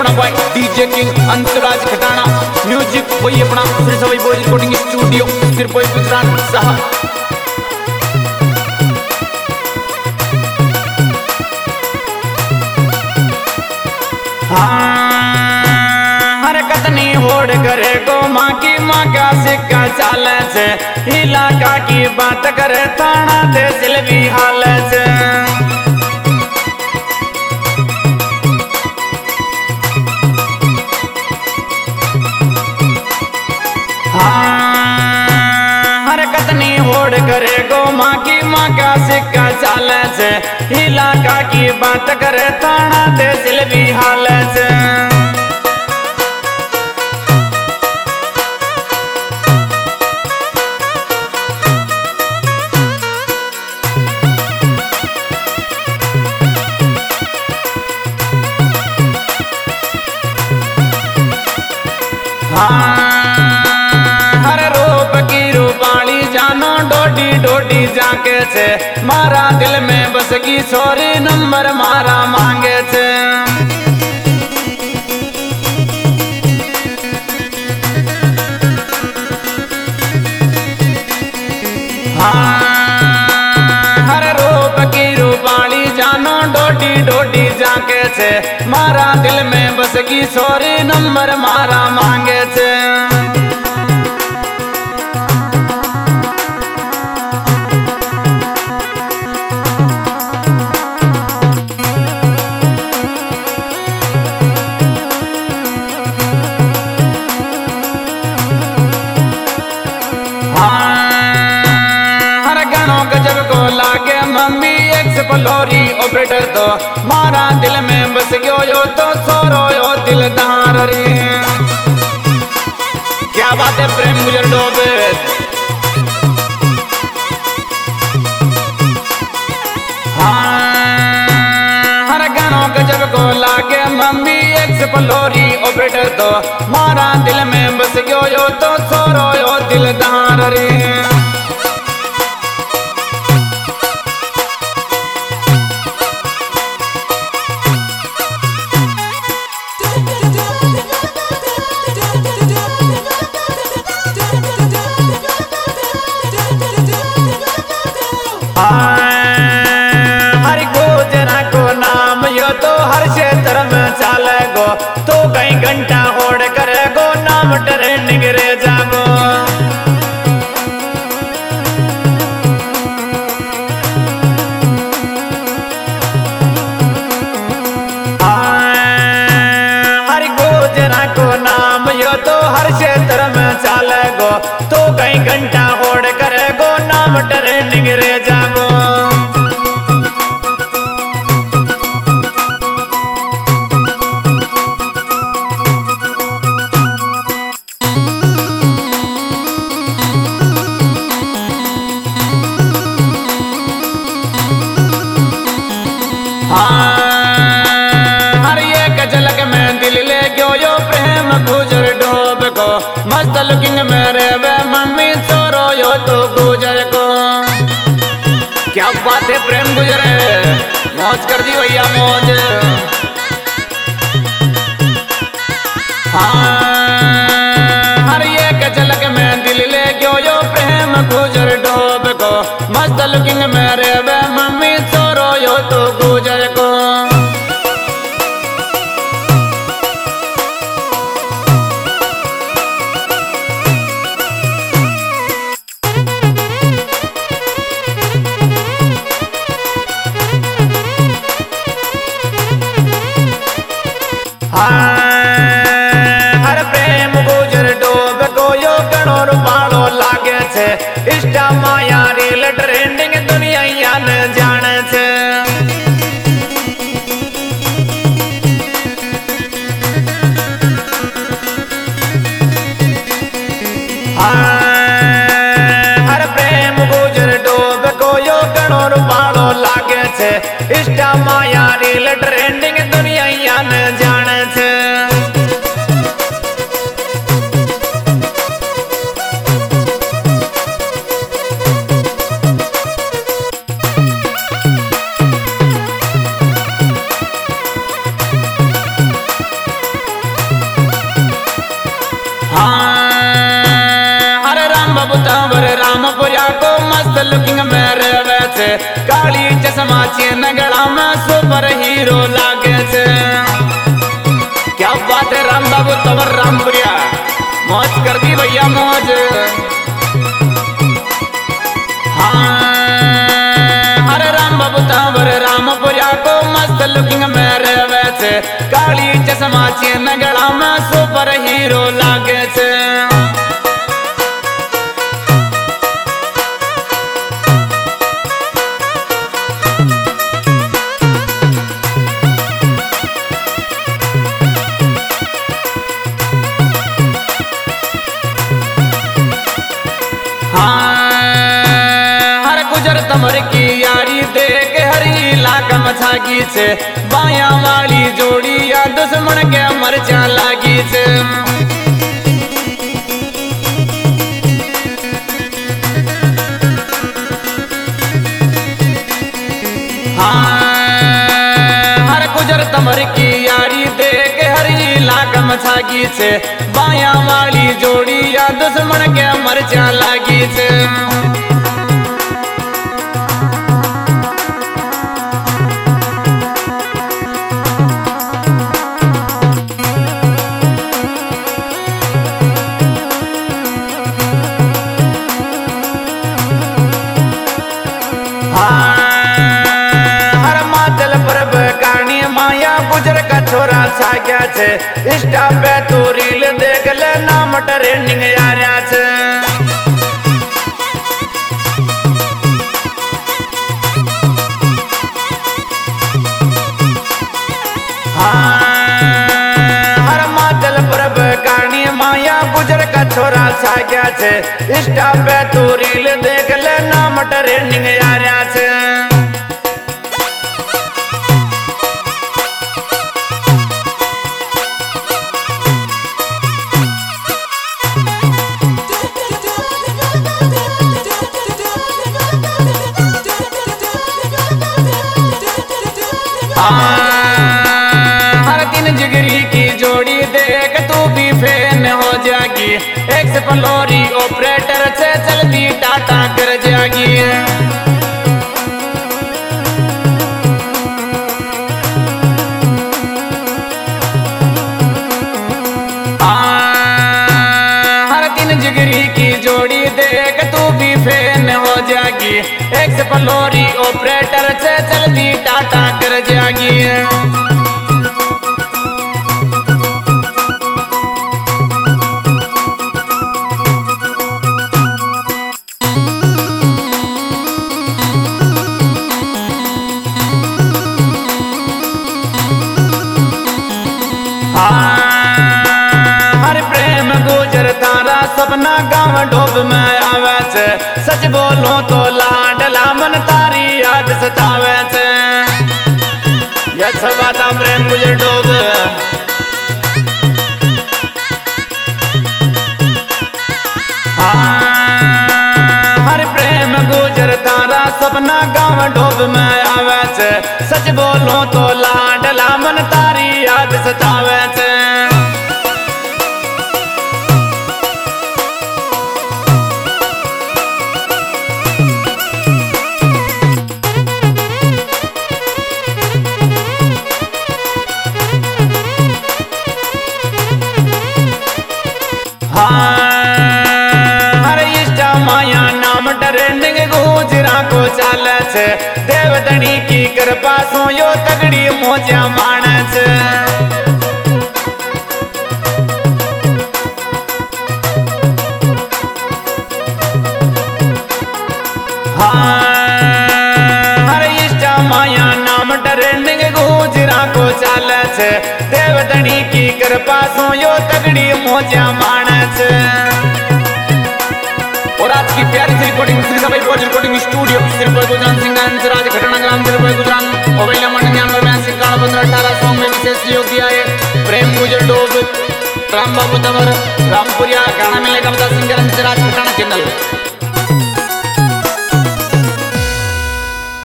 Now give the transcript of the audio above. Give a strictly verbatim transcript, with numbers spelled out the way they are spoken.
अपना भाई DJ king Antraj Khatana music वही अपना Shri Sawai boys recording studio सिर्फ गुजरात साहब। हरकतनी होड़ करे गो माँ की माँ का सिक्का चाले से इलाका की बात करे थाना तहसील भी हाल से। हरकतनी होड़ करे गो माँ की माँ का सिक्का चाले से इलाका की बात करे थाना तहसील भी हाल से। हर रूप की रूपाली जानो डोडी डोडी जाके से मारा दिल में बस की सोरी नंबर मारा मांगे से। हर रूप की रूपाली जानो डोडी डोडी जाके से मारा दिल में बस की सोरी नंबर मारा मांगे से। गजब को लागे मम्मी एक्सप्लोरी ऑपरेटर तो मारा दिल में बस गयो यो तो सोरो यो दिलदार रे। क्या बात है प्रेम गुजर डोबे। हाँ हर गानों गजब को लागे मम्मी एक्सप्लोरी ऑपरेटर तो मारा दिल में बस गयो यो तो सोरो यो दिलदार रे। हर गुजरा को नाम यो तो हर क्षेत्र में चाले गो तो कई घंटा होड़ करे गो नाम ट्रेनिंग रे जागो। हर गुजरा को नाम यो तो हर क्षेत्र में चाले गो तो कई घंटा होड़ करे गो नाम ट्रेनिंग रे जागो। हर एक झलक में दिल ले गयो यो प्रेम गुजर डोब को मस्त लुकिंग मेरे वे मम्मी छोरो यो तो गुजर को। क्या बात है प्रेम गुजरे मौज कर दी भैया मौज। हाँ हर एक झलक में दिल ले गयो यो प्रेम गुजर डोब को मस्त लुकिंग मेरे वे मम्मी छोरो यो तो गुजर को। हर प्रेम गुजर डोब को यो गणो रूपालो लागे छे इष्टा माया रील ट्रेंडिंग दुनिया यान जाने छे। हर प्रेम गुजर डोब को यो गणो रूपालो लागे छे इष्टा माया रील ट्रेंडिंग दुनिया यान जाने छे। काली चश्मा चेन गला में सुपर हीरो लागे छे। क्या बात है राम बाबू तवर रामपुरिया, मौज कर दी भैया मौज। हाँ हरे राम बाबू तवर रामपुरिया को मस्त लुकिंग में रहवे छे, काली चश्मा चेन गला में सुपर हीरो लागे छे। तमर की यारी देख हरी लाकम छागी छे, बाया वाली जोड़ी या दुश्मन के मरचा लागी छे। हाँ हर गुजर तमर की यारी देख हरी लाकम छागी छे, बाया वाली जोड़ी या दुश्मन के मरचा लागी छे। गुजर का छोरा छाग्या छे, इंस्टा पे तू रील देख ले, नाम ट्रेंडिंग आ रहा छे। हाँ हर मातल परब कहानी माया गुजर का छोरा छाग्या छे, इंस्टा पे तू रील देख ले, नाम ट्रेंडिंग आ रहा छे। हर दिन जिगरी की जोड़ी देख तू भी फैन हो जागी, एक्स फ्लोरी ऑपरेटर से चलती टाटा कर जागी। हर दिन जिगरी की जोड़ी देख तू भी फैन हो जागी, एक्स फ्लोरी ऑपरेटर से चलती टाटा कर जागी। हर प्रेम गुजर तारा सपना गाँव डोब में आवे छे, सच बोलो तो लाडला मन तारी याद सतावे छे। ये सवादा प्रेम गुजर डोब। हाँ हर प्रेम गुजर तारा सपना गाँव डोब में आवे छे, सच बोलो तो लाडला मन तारी याद सतावे छे। हर इंस्टा माया नाम ट्रेंडिंग गुजरा को चाले छे, देवधनी की कृपा सो यो तगड़ी मोजा माने छे। हर इंस्टा माया नाम ट्रेंडिंग गुजरा को चाले छे, देवधनी की कृपा सो यो तगड़ी मोजा माने छे। और आज की प्यारी सी रिकॉर्डिंग श्री सबाई पोज रिकॉर्डिंग स्टूडियो सिरपुर गुजरात सिंगांच राज घटना ग्राम सिरपुर गुजरात मोबाइल नंबर निन्यानवे बयासी इक्यावन पंद्रह अठारह सौ में विशेष सहयोग दिया है प्रेम गुजर डोब राम बाबू तंवर रामपुरिया गाना मिलेगा बता सिंगांच राज घटना चैनल।